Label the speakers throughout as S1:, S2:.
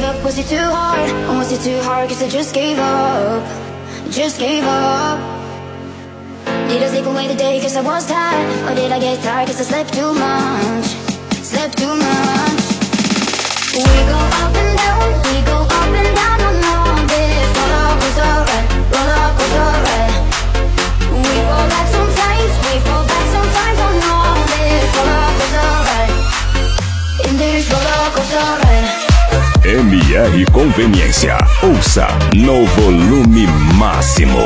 S1: up, was it too hard? Or was it too hard cause I just gave up? Just gave up. Did I sleep away the day cause I was tired? Or did I get tired cause I slept too much? Slept too much. We go up and down, we go up and down on all this. Roll up, goes alright, roll up, goes alright. We fall back sometimes, we fall back sometimes on all this. Roll up, goes alright. In this roll up, goes alright.
S2: MR Conveniência, ouça no volume máximo.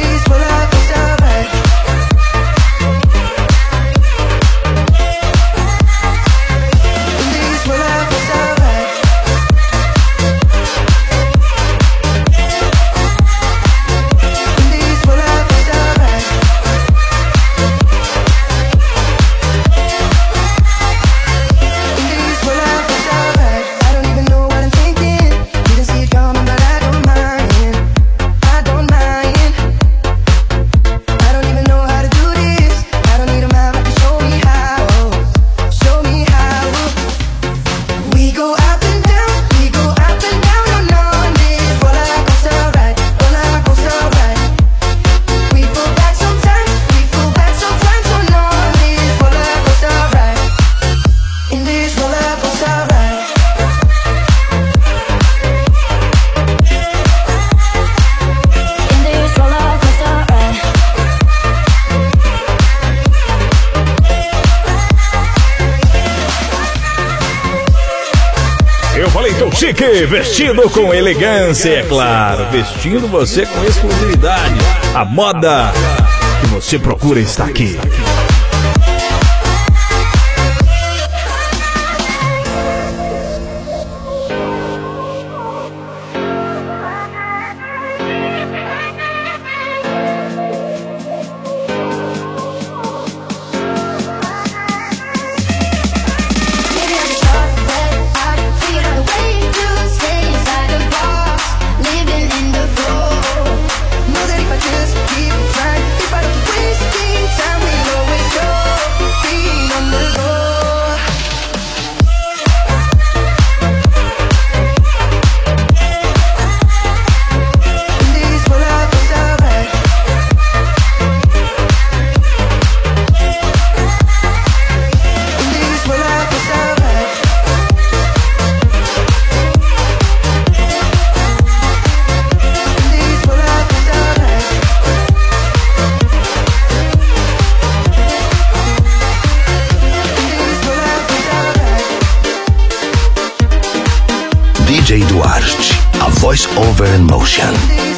S2: Chique, vestido com elegância, é claro, vestindo você com exclusividade. A moda que você procura está aqui.
S3: DJ Duarte, a voice over in motion.